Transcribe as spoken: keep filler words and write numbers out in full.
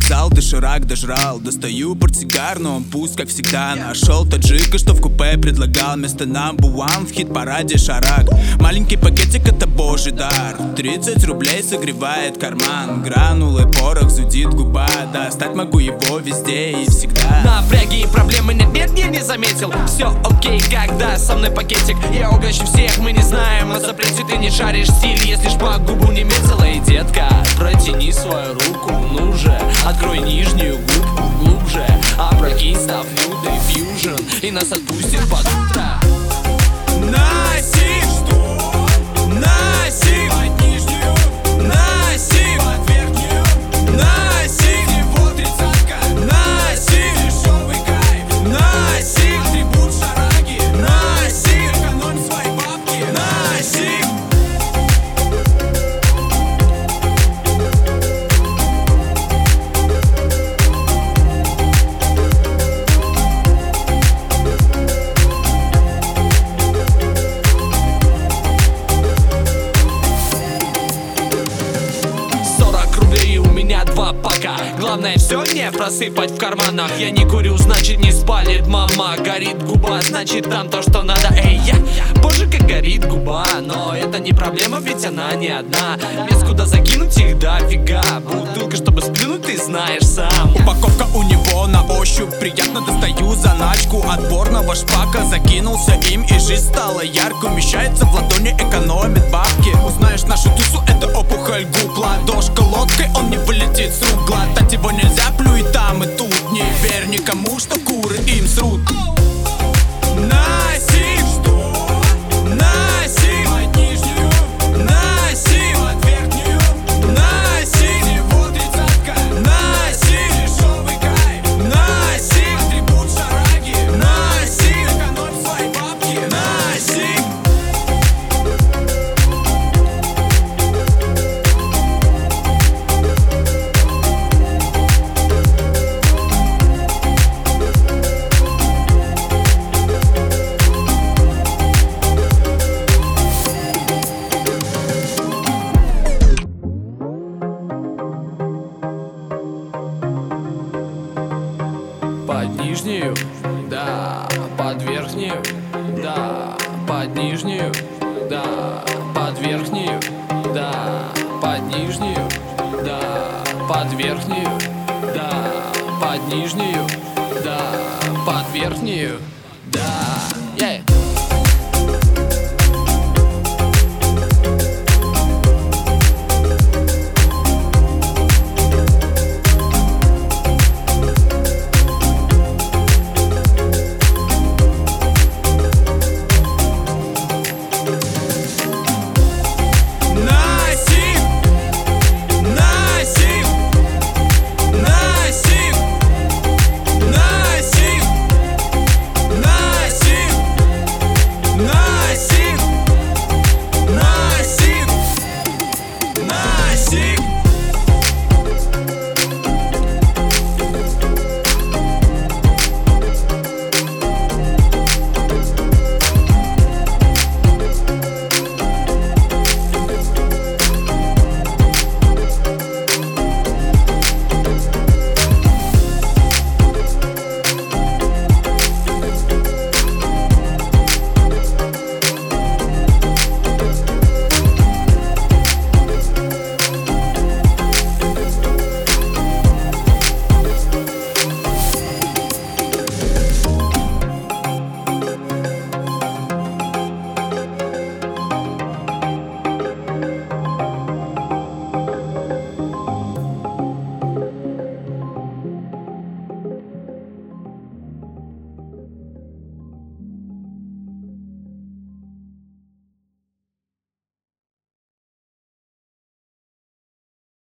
вокзал, доширак дожрал. Достаю портсигар, но он пуст, как всегда. Нашел таджика, что в купе предлагал место number one в хит-параде Шарак. Маленький пакетик — это божий дар. Тридцать рублей согревает карман. Гранулы, порох, зудит губа. Достать могу его везде и всегда. Напряги и проблемы нет, нет, я не заметил. Все окей, когда со мной пакетик. Я угощу всех, мы не знаем о запрете. Ты не шаришь стиль, если шпак губу не метила. И детка, протяни свою руку, ну же. Открой нижнюю губку глубже. Опрокинь, став лютый фьюжн, и нас отпустит под утро. Наси, что? Наси под нижнюю, наси под верхнюю, наси всего тридцатка, наси дешевый кайф, наси атрибут шараги, наси экономь свои бабки, наси. Два пока. Главное все не просыпать в карманах. Я не курю, значит не спалит мама. Горит губа, значит там то, что надо. Эй, я, боже, как горит губа. Но это не проблема, ведь она не одна. Мест, куда закинуть их дофига. Бутылка, чтобы сплюнуть, ты знаешь сам. Упаковка у него на ощупь. Приятно достаю заначку отборного шпака. Закинулся им, и жизнь стала яркой. Умещается в ладони, экономит бабки. Узнаешь нашу тусу, это опухоль губ. Ладошка лодкой, он не вылетит с рук. Глотать его нельзя, плюй там и тут. Не верь никому, что куры им срут. Наси, что? Наси под нижнюю, наси под верхнюю, наси всего тридцатка, наси дешевый кайф, наси атрибут шараги, наси экономь свои бабки, наси. Под нижнюю, да, под верхнюю, да, под нижнюю, да, под верхнюю, да, под нижнюю, да, под верхнюю, да, под нижнюю, да, под верхнюю, да.